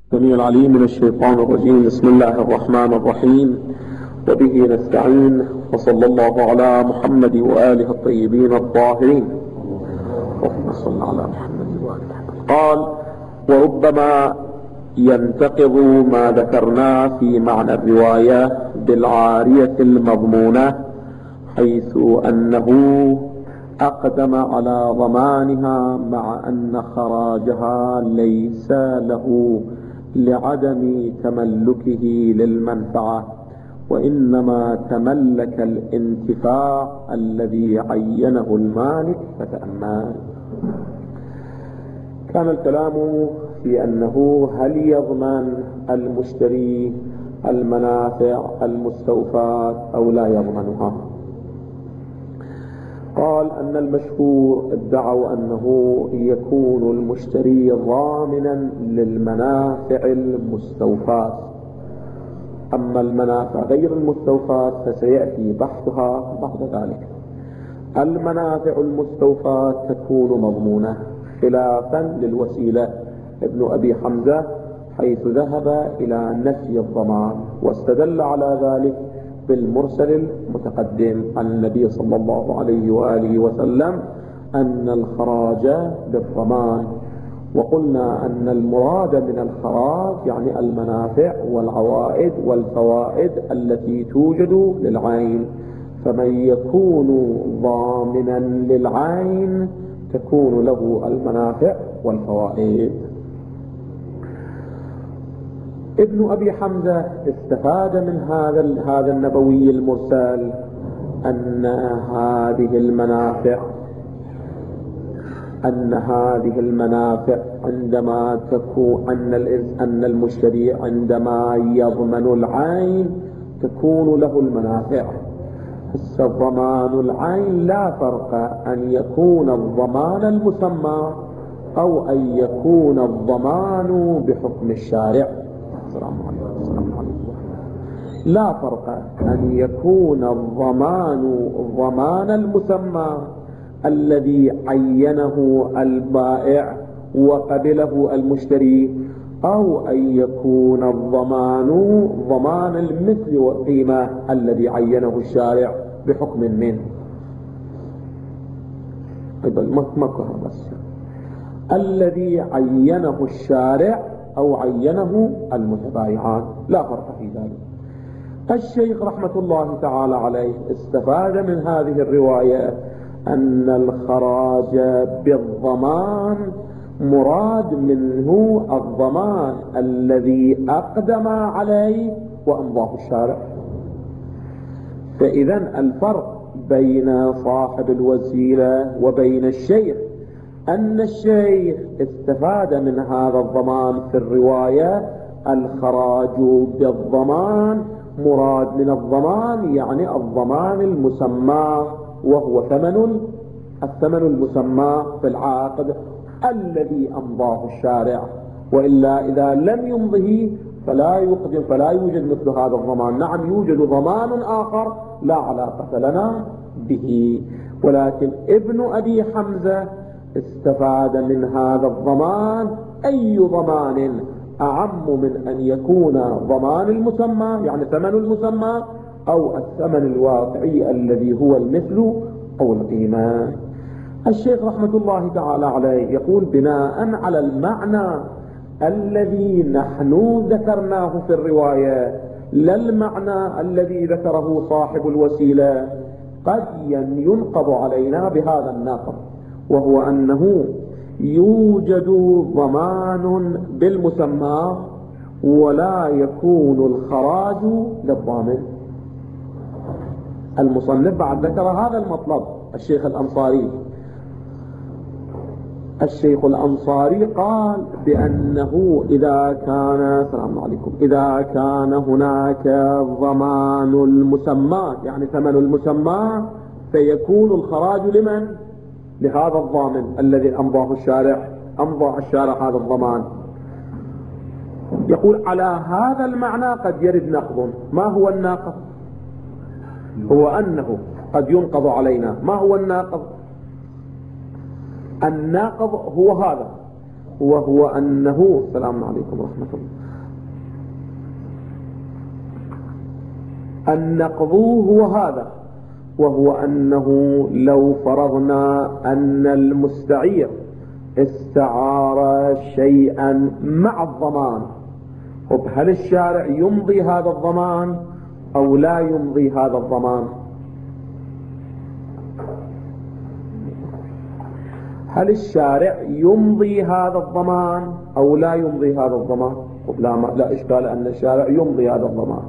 السميع العليم من الشيطان الرجيم. بسم الله الرحمن الرحيم، وبه نستعين، وصلى الله على محمد وآله الطيبين الطاهرين. اللهم صل على محمد وآل محمد. قال: وربما ينتقض ما ذكرنا في معنى الرواية بالعارية المضمونة، حيث أنه أقدم على ضمانها مع أن خراجها ليس له لعدم تملكه للمنفعة، وإنما تملك الانتفاع الذي عينه المالك. فتأمل. كان الكلام في أنه هل يضمن المشتري المنافع المستوفاة أو لا يضمنها. قال أن المشهور ادعوا أنه يكون المشتري ضامنا للمنافع المستوفاة، أما المنافع غير المستوفاة فسيأتي بحثها بعد ذلك. المنافع المستوفاة تكون مضمونة، خلافا للوسيلة ابن أبي حمزة، حيث ذهب إلى نفي الضمان، واستدل على ذلك بالمرسل المتقدم عن النبي صلى الله عليه وآله وسلم أن الخراج بالضمان. وقلنا أن المراد من الخراج يعني المنافع والعوائد والفوائد التي توجد للعين، فمن يكون ضامنا للعين تكون له المنافع والفوائد. ابن أبي حمزة استفاد من هذا النبوي المرسل أن هذه المنافع عندما تكون أن المشتري عندما يضمن العين تكون له المنافع. ضمان العين لا فرق أن يكون الضمان المسمى أو أن يكون الضمان بحكم الشارع. لا فرق أن يكون الضمان ضمان المسمى الذي عينه البائع وقبله المشتري، أو أن يكون الضمان ضمان المثل والقيمة الذي عينه الشارع بحكم منه. بس الذي عينه الشارع أو عينه المتبايعان، لا فرق في ذلك. الشيخ رحمة الله تعالى عليه استفاد من هذه الرواية أن الخراج بالضمان مراد منه الضمان الذي أقدم عليه وأمضاه الشارع. فإذا الفرق بين صاحب الوسيلة وبين الشيخ أن الشيخ استفاد من هذا الضمان في الرواية الخراج بالضمان مراد من الضمان يعني الضمان المسمى، وهو الثمن المسمى في العقد الذي أمضاه الشارع، وإلا إذا لم يمضه فلا يوجد مثل هذا الضمان. نعم يوجد ضمان آخر لا علاقة لنا به، ولكن ابن أبي حمزة استفاد من هذا الضمان أي ضمان أعم من أن يكون ضمان المسمى يعني ثمن المسمى أو الثمن الواقعي الذي هو المثل أو القيمة. الشيخ رحمة الله تعالى عليه يقول: بناء على المعنى الذي نحن ذكرناه في الرواية لا المعنى الذي ذكره صاحب الوسيلة، قد ينقض علينا بهذا النقض، وهو أنه يوجد ضمان بالمسمى ولا يكون الخراج للضامن. المصنف بعد ذكر هذا المطلب. الشيخ الأنصاري قال بأنه إذا كان هناك ضمان المسمى يعني ثمن المسمى فيكون الخراج لمن؟ لهذا الضامن الذي أمضى الشارع هذا الضمان. يقول على هذا المعنى قد يرد نقض. ما هو الناقض؟ هو أنه قد ينقض علينا. ما هو الناقض؟ الناقض هو هذا: وهو أنه السلام عليكم ورحمة الله. النقض هو هذا، وهو أنه لو فرضنا أن المستعير استعار شيئا مع الضمان، هل الشارع يمضي هذا الضمان أو لا يمضي هذا الضمان؟ هل الشارع يمضي هذا الضمان أو لا يمضي هذا الضمان؟ لا إشكال أن الشارع يمضي هذا الضمان.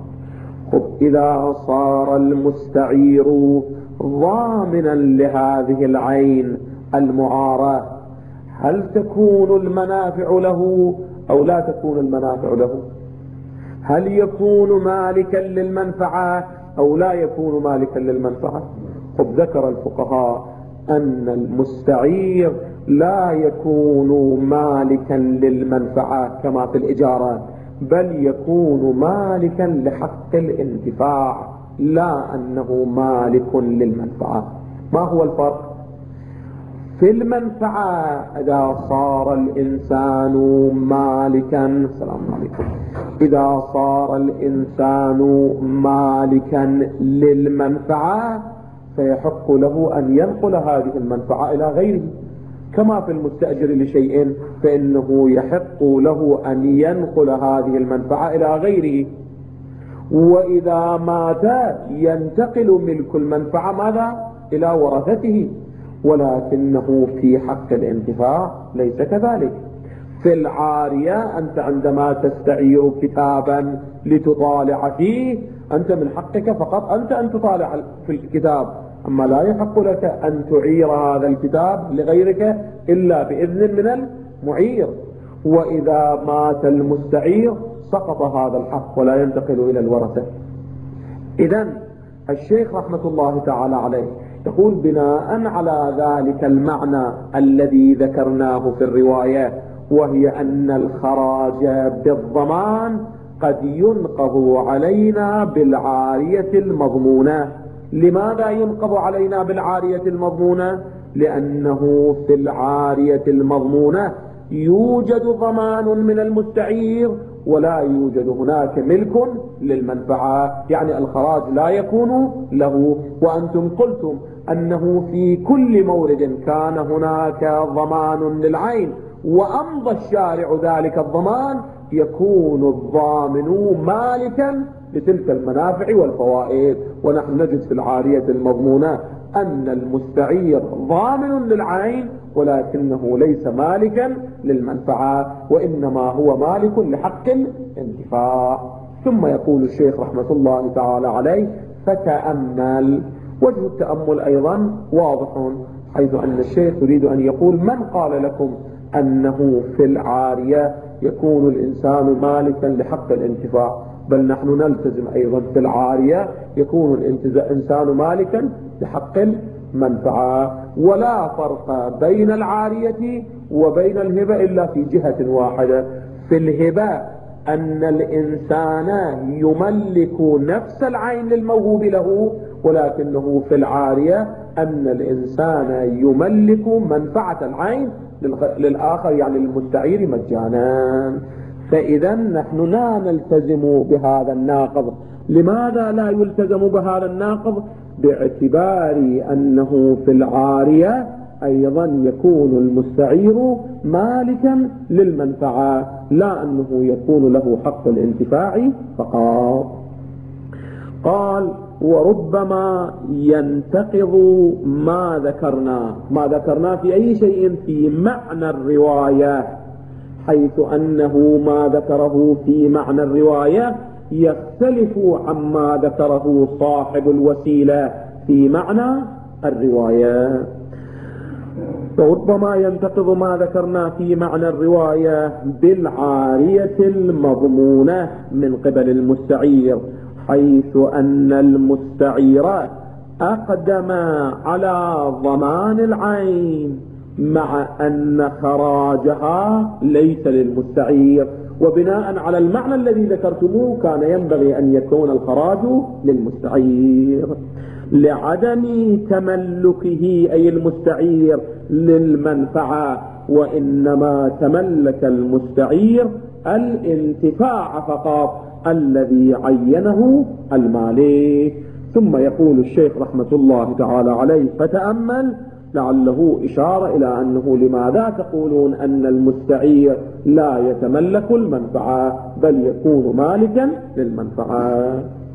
إذا صار المستعير ضامنا لهذه العين المعارة، هل تكون المنافع له أو لا تكون المنافع له؟ هل يكون مالكا للمنفعة أو لا يكون مالكا للمنفعة؟ ذكر الفقهاء أن المستعير لا يكون مالكا للمنفعة كما في الإجارة، بل يكون مالكا لحق الانتفاع، لا أنه مالك للمنفعة. ما هو الفرق؟ في المنفعة إذا صار الإنسان مالكا، السلام عليكم، إذا صار الإنسان مالكا للمنفعة فيحق له أن ينقل هذه المنفعة إلى غيره، كما في المستأجر لشيء فإنه يحق له أن ينقل هذه المنفعة إلى غيره. وإذا مات ينتقل ملك المنفعة ماذا؟ إلى ورثته، ولكنه في حق الانتفاع ليس كذلك. في العارية أنت عندما تستعير كتابا لتطالع فيه، أنت من حقك فقط أنت أن تطالع في الكتاب، أما لا يحق لك أن تعير هذا الكتاب لغيرك إلا بإذن من المعير. وإذا مات المستعير سقط هذا الحق ولا ينتقل إلى الورثة. إذن الشيخ رحمة الله تعالى عليه يقول بناء على ذلك المعنى الذي ذكرناه في الرواية، وهي أن الخراج بالضمان قد ينقض علينا بالعارية المضمونة. لماذا ينقض علينا بالعارية المضمونة؟ لأنه في العارية المضمونة يوجد ضمان من المستعير ولا يوجد هناك ملك للمنفعة، يعني الخراج لا يكون له. وأنتم قلتم أنه في كل مورد كان هناك ضمان للعين وأمضى الشارع ذلك الضمان، يكون الضامن مالكا لتلك المنافع والفوائد. ونحن نجد في العارية المضمونة أن المستعير ضامن للعين ولكنه ليس مالكا للمنفعة، وإنما هو مالك لحق الانتفاع. ثم يقول الشيخ رحمة الله تعالى عليه فتأمل. وجه التأمل أيضا واضح، حيث أن الشيخ يريد أن يقول من قال لكم أنه في العارية يكون الإنسان مالكا لحق الانتفاع؟ بل نحن نلتزم أيضا في العارية يكون الإنسان مالكا لحق المنفعة. ولا فرق بين العارية وبين الهبة إلا في جهة واحدة. في الهبة أن الإنسان يملك نفس العين للموهوب له، ولكنه في العارية أن الإنسان يملك منفعة العين للآخر، يعني للمستعير مجانا. فإذا نحن لا نلتزم بهذا الناقض. لماذا لا يلتزم بهذا الناقض؟ باعتبار أنه في العارية أيضا يكون المستعير مالكا للمنفعة، لا أنه يكون له حق الانتفاع فقط. قال وربما ينتقض ما ذكرنا في أي شيء في معنى الرواية، حيث أنه ما ذكره في معنى الرواية يختلف عما ذكره صاحب الوسيلة في معنى الرواية. وربما ينتقض ما ذكرنا في معنى الرواية بالعارية المضمونة من قبل المستعير، حيث أن المستعير أقدم على ضمان العين مع أن خراجها ليس للمستعير. وبناء على المعنى الذي ذكرتموه كان ينبغي أن يكون الخراج للمستعير لعدم تملكه أي المستعير للمنفعة، وإنما تملك المستعير الانتفاع فقط الذي عينه المالك. ثم يقول الشيخ رحمة الله تعالى عليه: فتأمل، لعله إشارة إلى أنه لماذا تقولون أن المستعير لا يتملك المنفعة بل يكون مالكا للمنفعة.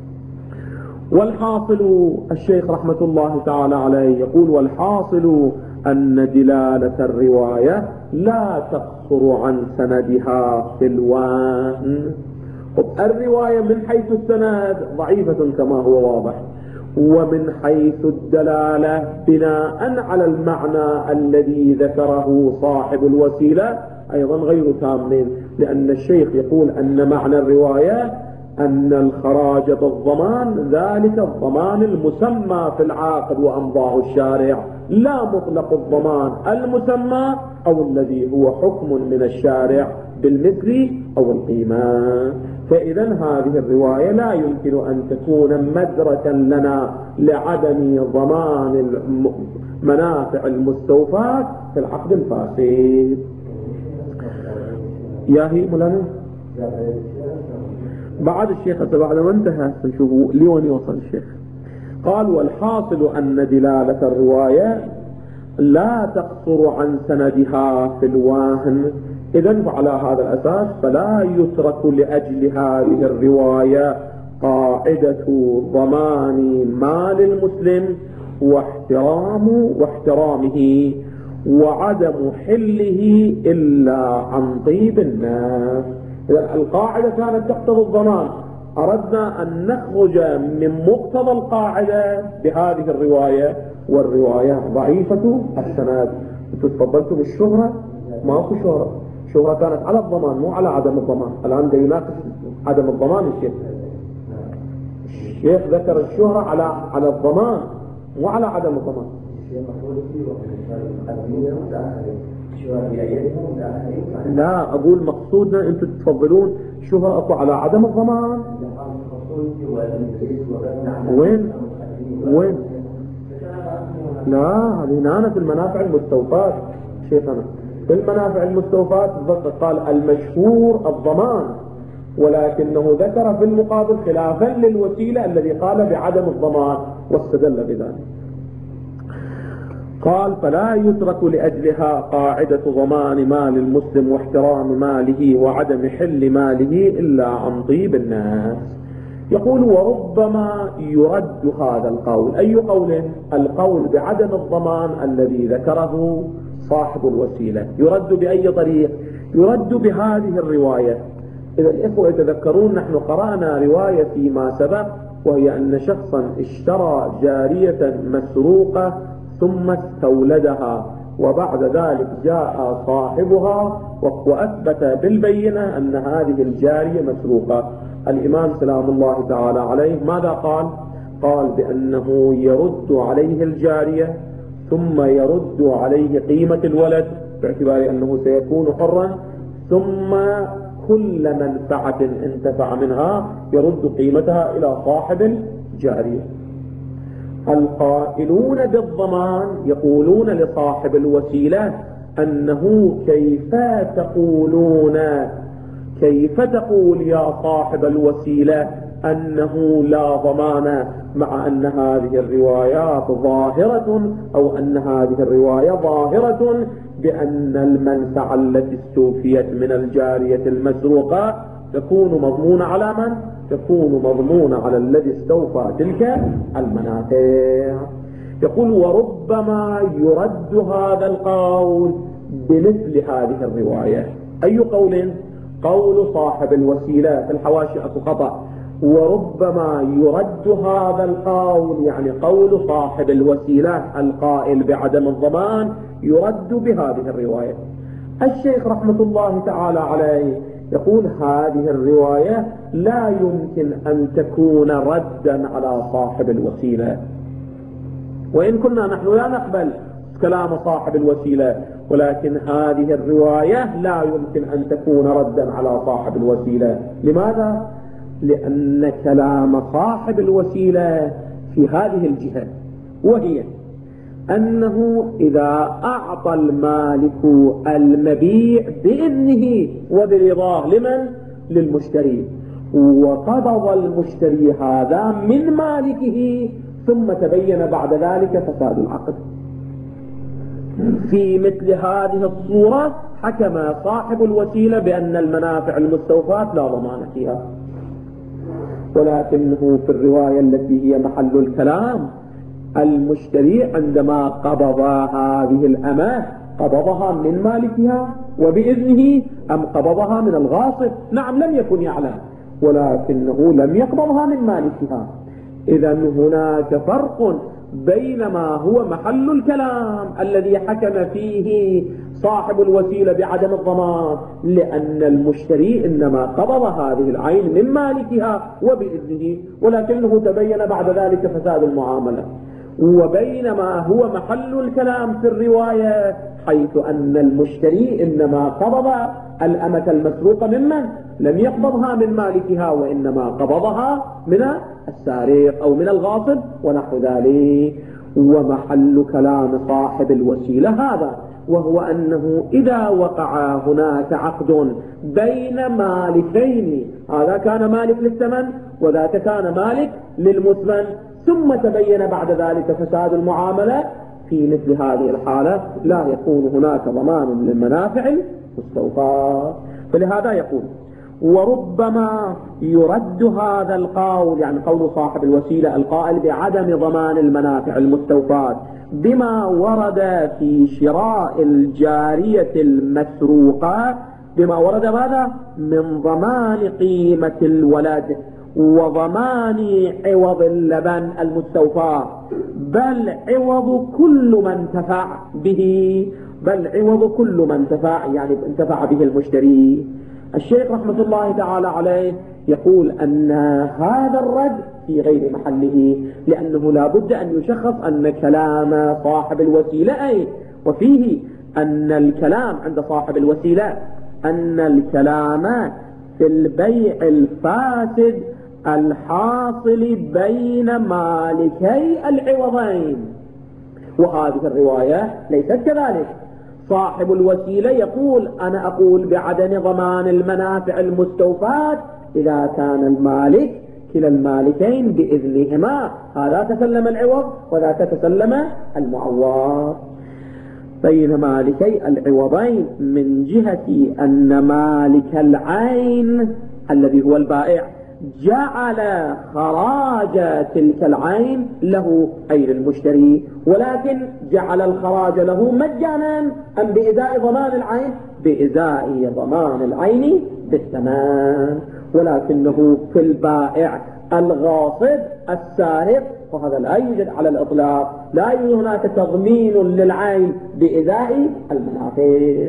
والحاصل، الشيخ رحمة الله تعالى عليه يقول: والحاصل أن دلالة الرواية لا تقصر عن سندها في الوان. الرواية من حيث السند ضعيفة كما هو واضح، ومن حيث الدلالة بناء على المعنى الذي ذكره صاحب الوسيلة أيضا غير تامين، لأن الشيخ يقول أن معنى الرواية أن الخراج بالضمان ذلك الضمان المسمى في العقد وأمضاه الشارع، لا مطلق الضمان المسمى أو الذي هو حكم من الشارع بالمثل أو القيمة. فإذا هذه الرواية لا يمكن أن تكون مدركا لنا لعدم ضمان منافع المستوفاة في العقد الفاسد. يا هي مولانا بعد الشيخ بعد ما انتهى نشوفوا ليون يوصل الشيخ. قال: والحاصل أن دلالة الرواية لا تقصر عن سندها في الواهن. إذن فعلى هذا الأساس فلا يترك لأجل هذه الرواية قاعدة ضمان مال المسلم واحترامه وعدم حله إلا عن طيب الناس. القاعدة كانت تقتضي الضمان، أردنا أن نخرج من مقتضى القاعدة بهذه الرواية، والرواية ضعيفة السند. انتم تفضلتم الشهرة، ما في شهرة، شهرة كانت على الضمان مو على عدم الضمان. الآن ده يناقش عدم الضمان. الشيخ ذكر الشهرة على الضمان مو على عدم الضمان. لا، أقول مقصودنا أنتم تفضلون شهرة أكو على عدم الضمان. وين لا، هذه في المنافع المستوفاة شيخنا. في المنافع المستوفاة قال المشهور الضمان، ولكنه ذكر في المقابل خلافا للوسيلة الذي قال بعدم الضمان واستدل بذلك. قال: فلا يترك لأجلها قاعدة ضمان مال المسلم واحترام ماله وعدم حل ماله إلا عن طيب الناس. يقول: وربما يرد هذا القول. أي قول؟ القول بعدم الضمان الذي ذكره صاحب الوسيلة. يرد بأي طريق؟ يرد بهذه الرواية. إذا الإخوة يتذكرون نحن قرأنا رواية فيما سبق، وهي أن شخصا اشترى جارية مسروقة ثم استولدها، وبعد ذلك جاء صاحبها وأثبت بالبينة أن هذه الجارية مسروقة. الإمام سلام الله تعالى عليه ماذا قال؟ قال بأنه يرد عليه الجارية ثم يرد عليه قيمة الولد باعتبار أنه سيكون حرا، ثم كل منفعة انتفع منها يرد قيمتها إلى صاحب الجارية. القائلون بالضمان يقولون لصاحب الوسيلة أنه كيف تقول يا صاحب الوسيلة أنه لا ضمان، مع أن هذه الروايات ظاهرة، أو أن هذه الرواية ظاهرة بأن المنفعة التي استوفيت من الجارية المسروقة تكون مضمونة على من؟ تكون مضمونة على الذي استوفى تلك المنافع. يقول: وربما يرد هذا القول بمثل هذه الرواية. أي قول؟ قول صاحب الوسيلة في الحواشي أكو خطأ. وربما يرد هذا القول، يعني قول صاحب الوسيلة القائل بعدم الضمان يرد بهذه الرواية. الشيخ رحمة الله تعالى عليه يقول: هذه الرواية لا يمكن أن تكون ردا على صاحب الوسيلة، وإن كنا نحن لا نقبل كلام صاحب الوسيلة، ولكن هذه الرواية لا يمكن أن تكون ردا على صاحب الوسيلة. لماذا؟ لأن كلام صاحب الوسيلة في هذه الجهة، وهي أنه إذا أعطى المالك المبيع بإذنه وبرضاه لمن؟ للمشتري، وقبض المشتري هذا من مالكه ثم تبين بعد ذلك فساد العقد، في مثل هذه الصورة حكم صاحب الوسيلة بأن المنافع المستوفاة لا ضمان فيها. ولكنه في الرواية التي هي محل الكلام المشتري عندما قبض هذه الأمة قبضها من مالكها وبإذنه أم قبضها من الغاصب؟ نعم لم يكن يعلم، ولكنه لم يقبضها من مالكها. إذن هناك فرق بين ما هو محل الكلام الذي حكم فيه صاحب الوسيلة بعدم الضمان لأن المشتري إنما قبض هذه العين من مالكها وبإذنه، ولكنه تبين بعد ذلك فساد المعاملة، وبين ما هو محل الكلام في الرواية حيث أن المشتري إنما قبض الأمة المسروقة ممن؟ لم يقبضها من مالكها وإنما قبضها من السارق أو من الغاصب ونحو ذلك. ومحل كلام صاحب الوسيلة هذا، وهو أنه إذا وقع هناك عقد بين مالكين، هذا كان مالك للثمن وذاك كان مالك للمثمن، ثم تبين بعد ذلك فساد المعاملة، في مثل هذه الحالة لا يكون هناك ضمان للمنافع المستوفاة. فلهذا يقول وربما يرد هذا القول، يعني قول صاحب الوسيلة القائل بعدم ضمان المنافع المستوفاة، بما ورد في شراء الجارية المسروقة، بما ورد ماذا؟ من ضمان قيمة الولد وضمان عوض اللبن المستوفى، بل عوض كل من انتفع به، بل عوض كل من انتفع، يعني انتفع به المشتري. الشيخ رحمة الله تعالى عليه يقول أن هذا الرد في غير محله، لأنه لا بد أن يشخص أن كلام صاحب الوسيلة أي، وفيه أن الكلام عند صاحب الوسيلة أن الكلام في البيع الفاسد الحاصل بين مالكي العوضين، وهذه الرواية ليست كذلك. صاحب الوسيلة يقول أنا أقول بعدم ضمان المنافع المستوفاة إذا كان المالك كلا المالكين بإذنهما، هذا تسلم العوض وذاك تسلم المعوض، بين مالكي العوضين من جهة أن مالك العين الذي هو البائع جعل خراج تلك العين له أي للمشتري، ولكن جعل الخراج له مجانا أم بإزاء ضمان العين؟ بإزاء ضمان العين بالثمن، ولكنه في البائع الغاصب السارق وهذا لا يوجد على الإطلاق، لا يوجد هناك تضمين للعين بإزاء المنافع.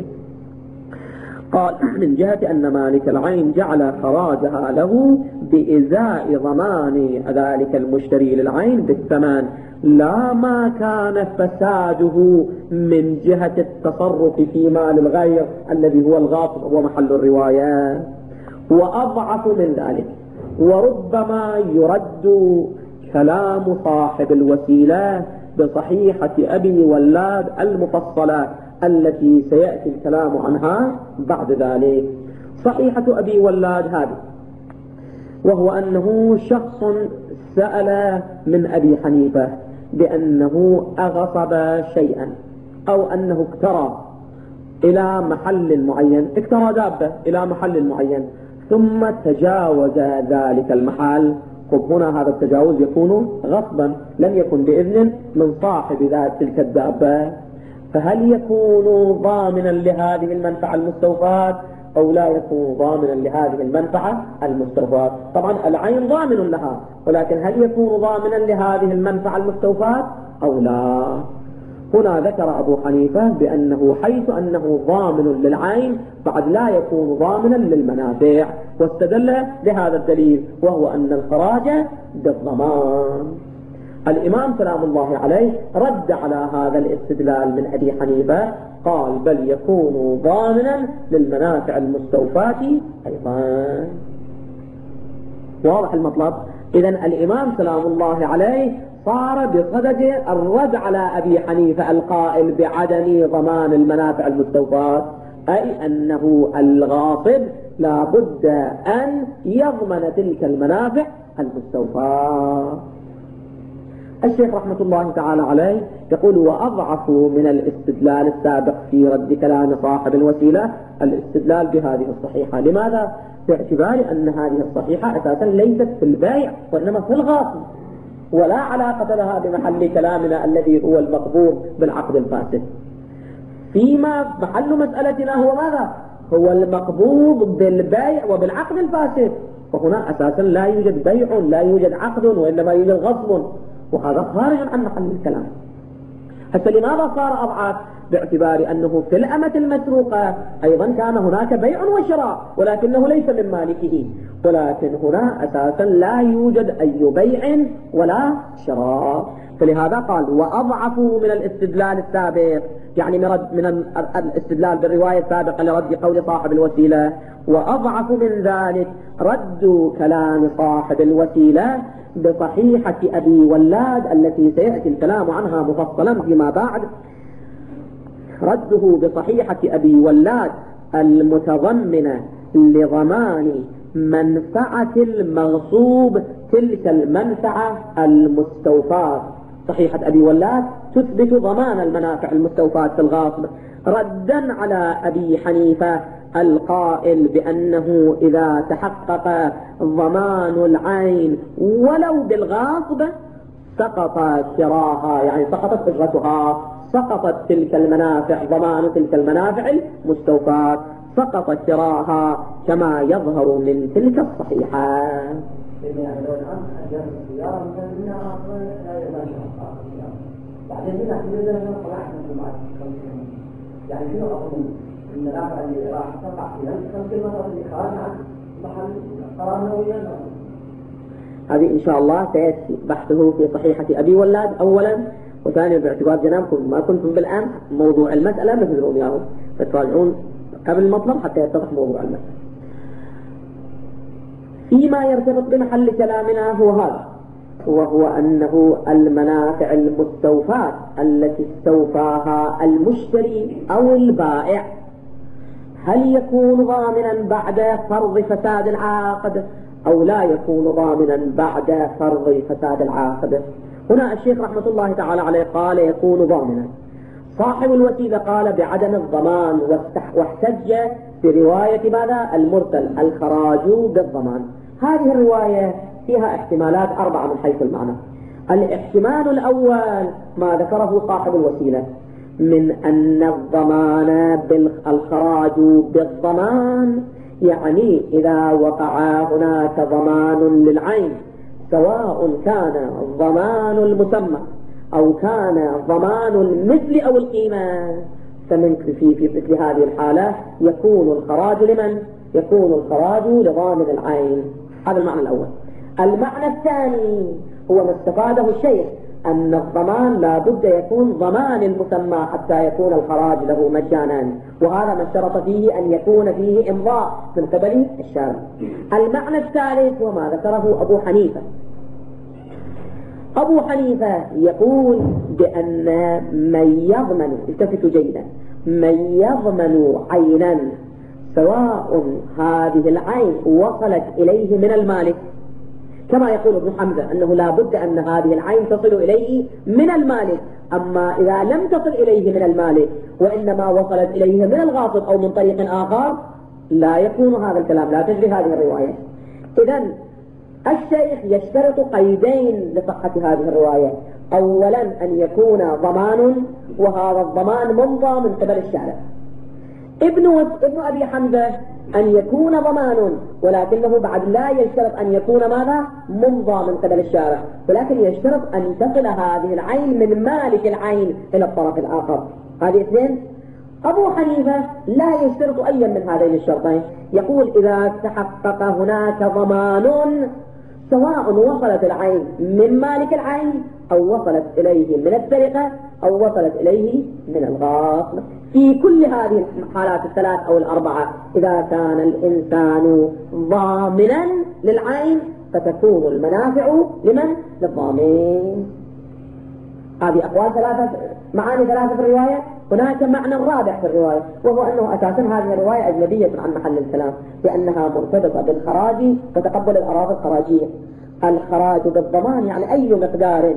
قال من جهة أن مالك العين جعل خراجها له بإزاء ضمان ذلك المشتري للعين بالثمن، لا ما كان فساده من جهة التصرف في مال الغير الذي هو الغاصب هو محل الرواية. وأضعف من ذلك، وربما يرد كلام صاحب الوسيلة بصحيحة أبي ولاد المفصلة التي سيأتي الكلام عنها بعد ذلك. صحيحة أبي ولاد هذه، وهو أنه شخص سأل من أبي حنيفة بأنه أغصب شيئا أو أنه اكترى إلى محل معين، اكترى دابة إلى محل معين ثم تجاوز ذلك المحل. هنا هذا التجاوز يكون غصبا، لم يكن بإذن من صاحب ذات تلك الدابة، فهل يكون ضامنا لهذه المنفعة المستوفاة أو لا يكون ضامنا لهذه المنفعة المستوفاة؟ طبعا العين ضامن لها، ولكن هل يكون ضامنا لهذه المنفعة المستوفاة أو لا؟ هنا ذكر أبو حنيفة بأنه حيث أنه ضامن للعين بعد لا يكون ضامنا للمنافع، واستدل بهذا الدليل وهو أن الخراج بالضمان. الإمام سلام الله عليه رد على هذا الاستدلال من أبي حنيفة، قال بل يكون ضامنا للمنافع المستوفاة أيضا. واضح المطلب؟ إذن الإمام سلام الله عليه صار بصدد الرد على أبي حنيفة القائل بعدم ضمان المنافع المستوفاة، أي أنه الغاصب لا بد أن يضمن تلك المنافع المستوفاة. الشيخ رحمة الله تعالى عليه يقول: وأضعف من الاستدلال السابق في رد كلام صاحب الوسيلة الاستدلال بهذه الصحيحة. لماذا؟ باعتبار أن هذه الصحيحة أساسا ليست في البيع وإنما في الغاصب، ولا علاقة لها بمحل كلامنا الذي هو المقبول بالعقد الفاسد. فيما محل مسألتنا هو ماذا؟ هو المقبوض بالبيع وبالعقد الفاسد، وهنا أساسا لا يوجد بيع لا يوجد عقد وإنما يوجد غصب، وهذا خارج عن محل الكلام. حتى لماذا صار أضعاف؟ باعتبار أنه في الأمة المسروقة أيضا كان هناك بيع وشراء ولكنه ليس من مالكه، ولكن هنا أساسا لا يوجد أي بيع ولا شراء، فلهذا قال: وأضعف من الاستدلال السابق، يعني من الاستدلال بالرواية السابقة لرد قول صاحب الوسيلة، وأضعف من ذلك رد كلام صاحب الوسيلة بصحيحة أبي ولاد التي سيأتي الكلام عنها مفصلا فيما بعد، رده بصحيحة أبي ولاد المتضمنة لضمان منفعة المغصوب تلك المنفعة المستوفاة. صحيحة أبي ولاد تثبت ضمان المنافع المستوفاة في الغاصب، ردا على أبي حنيفة القائل بأنه إذا تحقق ضمان العين ولو بالغاصب سقط شراها، يعني سقطت أجرتها، سقطت تلك المنافع، ضمان تلك المنافع المستوفاة، سقط شراها كما يظهر من تلك الصحيحة. يعني شنو أقول؟ المنافع اللي راح تقع فيها 50 مرة اللي خارج عن محل قرار نوويا. هذه إن شاء الله سيأتي بحثه في صحيحة أبي ولاد أولا، وثانيا باعتبار جنابكم ما كنتم بالآن موضوع المسألة مثلهم إياهم، فتراجعون قبل المطلب حتى يتضح موضوع المسألة. فيما يرتبط بمحل كلامنا هو هذا، وهو أنه المنافع المستوفاة التي استوفاها المشتري أو البائع هل يكون ضامنا بعد فرض فساد العقد أو لا يكون ضامنا بعد فرض فساد العقد؟ هنا الشيخ رحمة الله تعالى عليه قال يكون ضامنا. صاحب الوسيلة قال بعدم الضمان، واحتج برواية ماذا؟ المرسل الخراج بالضمان. هذه الرواية فيها احتمالات 4 من حيث المعنى. الاحتمال الأول ما ذكره صاحب الوسيلة من أن الضمان بالخراج بالضمان، يعني إذا وقع هناك ضمان للعين سواء كان ضمان المسمى أو كان ضمان المثل أو القيمة، فمن في مثل هذه الحالة يكون الخراج لمن؟ يكون الخراج لضامن العين. هذا المعنى الأول. المعنى الثاني هو ما استفاده الشيخ أن الضمان لا بد يكون ضمان المسمى حتى يكون الخراج له مجانا، وهذا ما اشترط فيه أن يكون فيه إمضاء من قبل الشارع. المعنى الثالث هو ما ذكره أبو حنيفة. أبو حنيفة يقول بأن من يضمن، التفتوا جيدا، من يضمن عينا سواء هذه العين وصلت إليه من المالك، كما يقول ابن حمزة أنه لا بد أن هذه العين تصل إليه من المالك، أما إذا لم تصل إليه من المالك وإنما وصلت إليه من الغاصب أو من طريق آخر لا يكون هذا الكلام، لا تجري هذه الرواية. إذن الشيخ يشترط قيدين لصحة هذه الرواية. أولا أن يكون ضمان، وهذا الضمان ممضى من قبل الشارع. ابن أبي حمزة أن يكون ضمان، ولكنه بعد لا يشترط أن يكون ماذا؟ ممضى من قبل الشارع، ولكن يشترط أن تصل هذه العين من مالك العين إلى الطرف الآخر. هذه اثنين. أبو حنيفة لا يشترط أي من هذين الشرطين، يقول إذا تحقق هناك ضمان سواء وصلت العين من مالك العين أو وصلت إليه من السرقة أو وصلت إليه من الغاصب، في كل هذه الحالات الثلاث أو الأربعة إذا كان الإنسان ضامنا للعين فتكون المنافع لمن؟ للضامن. هذه أقوال ثلاثة، معاني ثلاثة في الرواية. هناك معنى رابع في الرواية، وهو أنه أساسا هذه الرواية أجنبية عن محل الكلام، لأنها مرتبطة بالخراج وتقبل الأراضي الخراجية. الخراج بالضمان يعني أي مقدار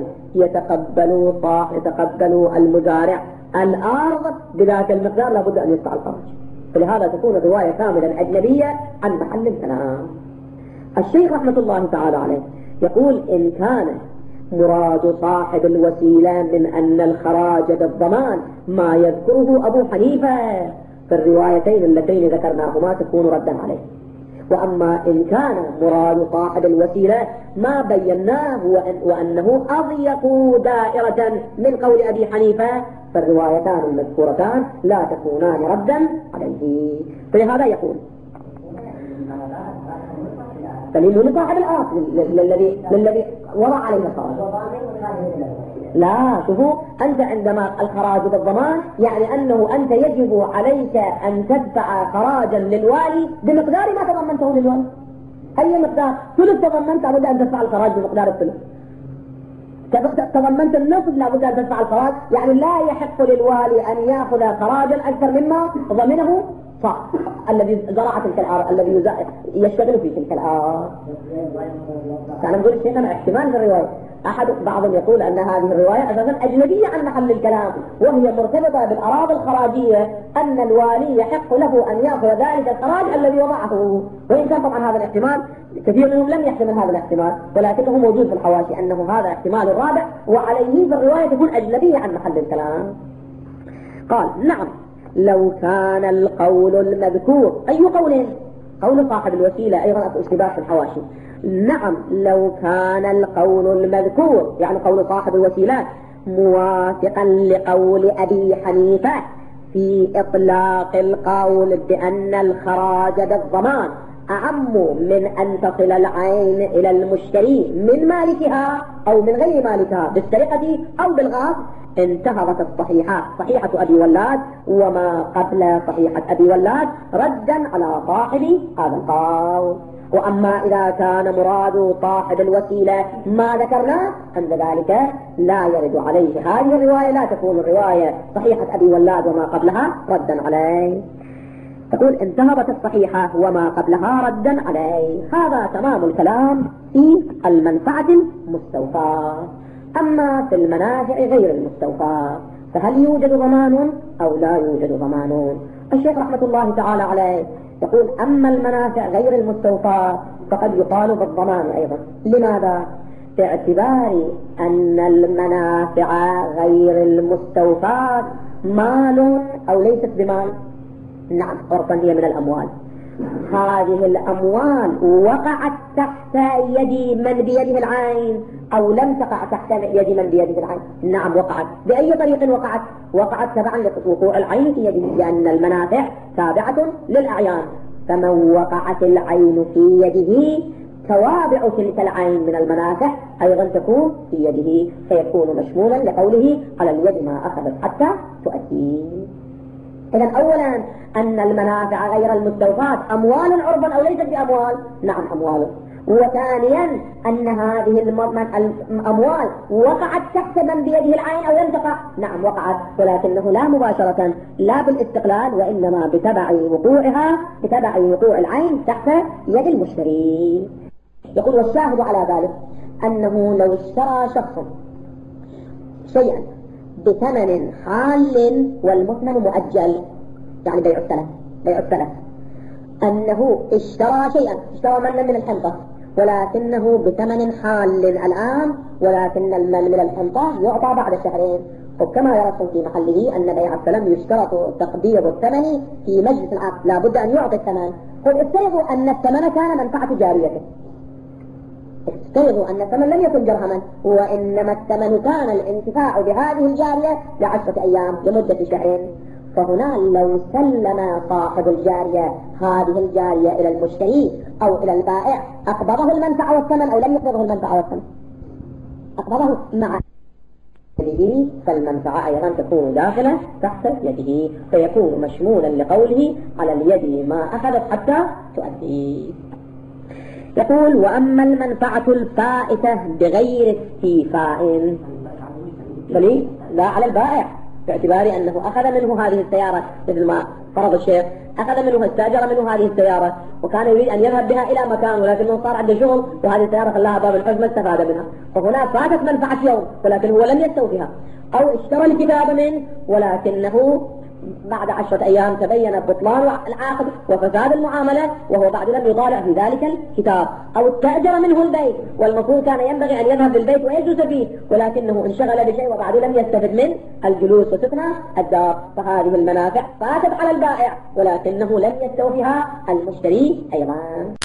يتقبل المزارع الأرض بذاك المقدار لابد أن يدفع الخراج، فلهذا تكون الرواية كاملا أجنبية عن محل الكلام. الشيخ رحمة الله تعالى عليه يقول: إن كان مراد صاحب الوسيلة من أن الخراج بالضمان ما يذكره أبو حنيفة في الروايتين اللتين ذكرناهما تكون ردا عليه. وأما إن كان مراد صاحب الوسيلة ما بيناه وأنه أضيق دائرة من قول أبي حنيفة، فالروايتان المذكورتان لا تكونان ردا عليه. فلهذا يقول دليل لصاحب الأصل للذي وضع عليه الخراج. لا، شوفوا، أنت عندما الخراج بالضمان يعني أنه أنت يجب عليك أن تدفع خراجا للوالي بمقدار ما تضمنته للوالي. أي مقدار؟ ثلث تضمنت لابد أن تدفع الخراج بمقدار الثلث. تضمنت النصف لابد أن تدفع الخراج، يعني لا يحق للوالي أن يأخذ خراجا أكثر مما ضمنه الذي زرع تلك الأرض، الذي يشتغل في تلك الأرض. يعني نقول شيئا احتمال في الرواية. بعضهم يقول أن هذه الرواية أساسا أجنبية عن محل الكلام، وهي مرتبطة بالأراضي الخراجية، أن الوالي يحق له أن يأخذ ذلك الخراج الذي وضعه. وإن كان طبعا هذا الاحتمال كثير منهم لم يحتمل هذا الاحتمال، ولكنه موجود في الحواشي أنه هذا احتمال الرابع، وعليه في الرواية تكون أجنبية عن محل الكلام. قال: نعم، لو كان القول المذكور، أي قول؟ قول صاحب الوسيلة، أيضا أكو اشتباه في الحواشي. نعم، لو كان القول المذكور يعني قول صاحب الوسيلة موافقا لقول أبي حنيفة في إطلاق القول بأن الخراج بالضمان أعم من أن تصل العين إلى المشتري من مالكها أو من غير مالكها بالسرقة أو بالغاصب، انتهضت الصحيحة، صحيحة أبي ولاد وما قبل صحيحة أبي ولاد، ردا على صاحب هذا القول. وأما إذا كان مراد صاحب الوسيلة ما ذكرناه عند ذلك لا يرد عليه هذه الرواية، لا تكون الرواية صحيحة أبي ولاد وما قبلها ردا عليه. تقول: انتهضت الصحيحة وما قبلها ردا عليه. هذا تمام الكلام في المنفعة المستوفاة. أما في المنافع غير المستوفاة فهل يوجد ضمان أو لا يوجد ضمان؟ الشيخ رحمة الله تعالى عليه يقول: أما المنافع غير المستوفاة فقد يقال بالضمان أيضا. لماذا؟ باعتبار أن المنافع غير المستوفاة مال أو ليست بمال. نعم، عرفا هي من الأموال. هذه الأموال وقعت تحت يد من بيده العين أو لم تقع تحت يد من بيده العين؟ نعم، وقعت. بأي طريق وقعت؟ وقعت تبعا لوقوع العين في يده، لأن المنافع تابعة للأعيان، فمن وقعت العين في يده توابع تلك العين من المنافع أيضا تكون في يده، فيكون مشمولا لقوله على اليد ما أخذت حتى تؤدي. إذن أولا أن المنافع غير المستوفاة أموال عرضا أو ليست بأموال؟ نعم، أموال. وثانيا أن هذه الأموال وقعت تحت من بيده العين أو لم تقع؟ نعم، وقعت، ولكنه لا مباشرة لا بالاستقلال، وإنما بتبع وقوع العين تحت يد المشتري. يقول: والشاهد على ذلك أنه لو اشترى شخص شيئا بثمن حال والمثمن مؤجل، يعني بيع السلف، أنه اشترى شيئا، اشترى منا من الحنطة ولكنه بثمن حال الآن، ولكن المال من الحنطة يعطى بعد شهرين. وكما يرسم في محله أن بيع السلم يشترط تقدير الثمن في مجلس العقد، لا بد أن يعطي الثمن. قل افترضوا أن الثمن كان منفعة جاريته، افترضوا أن الثمن لم يكن درهما، وإنما الثمن كان الانتفاع بهذه الجارية ل10 أيام لمدة شهرين، فهنا لو سلم صاحب الجارية هذه الجارية إلى المشتري أو إلى البائع أقبضه المنفعة والثمن أو لم يقبضه المنفعة والثمن؟ أقبضه مع يده، فالمنفعة أيضا تكون داخلة تحت يده، فيكون مشمولا لقوله على اليد ما أخذت حتى تؤدي. يقول وأما المنفعة الفائتة بغير استيفاء بل لا على البائع، باعتبار أنه أخذ منه هذه السيارة مثل ما فرض الشيخ، أخذ منه استأجر منه هذه السيارة وكان يريد أن يذهب بها إلى مكان، ولكنه صار عنده شغل وهذه السيارة خلاها باب الحج ما استفاد منها، فهنا فاتت منفعة يوم ولكن هو لم يستوفها. أو اشترى الكتاب منه ولكنه بعد 10 أيام تبين بطلان العقد وفساد المعاملة وهو بعد لم يطالع في ذلك الكتاب. أو استأجر منه البيت والمفروض كان ينبغي أن يذهب للبيت ويجلس فيه ولكنه انشغل بشيء وبعد لم يستفد من الجلوس وسكن الدار، فهذه المنافع فاتت على البائع ولكنه لم يستوفها المشتري أيضا.